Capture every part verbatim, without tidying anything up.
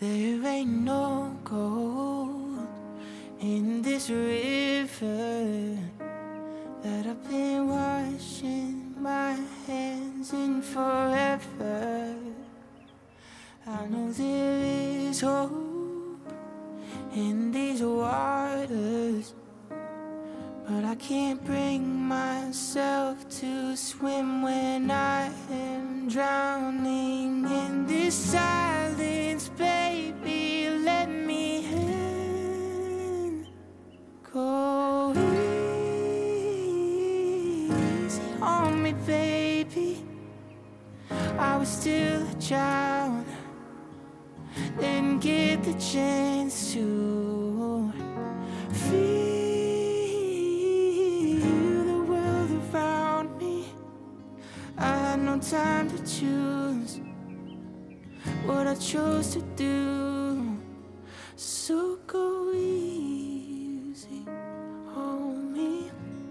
There ain't no gold in this river that I've been washing my hands in forever. I know there is hope in these waters, but I can't bring myself to swim when I am drowning in this silence. Baby, let me in. Go easy on me, baby. I was still a child, didn't get the chance to feel the world around me. I had no time to choose what I chose to do, so go easy on me.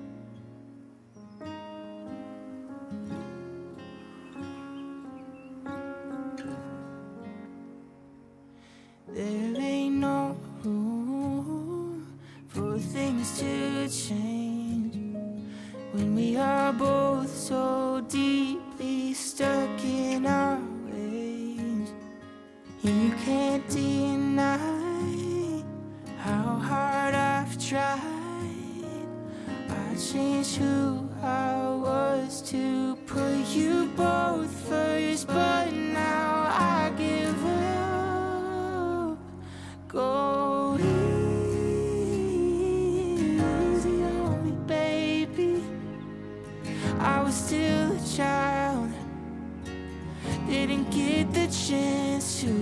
There ain't no room for things to change when we are both so deeply stuck in our ways. And you can't deny how hard I've tried. I changed who I was to put you both first, but now I give up. Go easy on me, baby. I was still a child, didn't get the chance to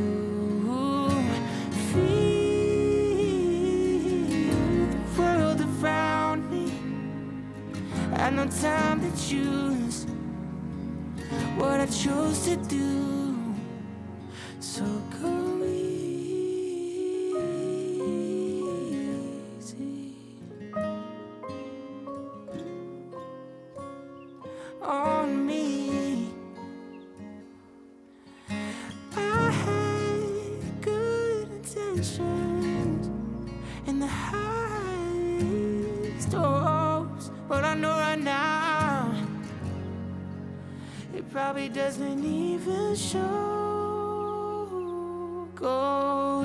feel the world around me. Had no time to choose what I chose to do, so go easy on me. I had good intentions in the highest hopes, but I know right now it probably doesn't even show. Go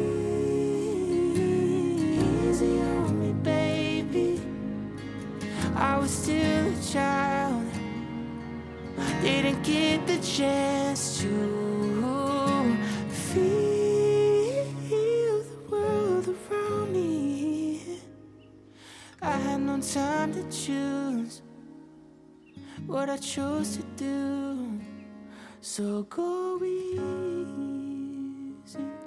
easy on me, baby. I was still a child, didn't get the chance to feel the world around me. I had no time to choose what I chose to do, so go easy.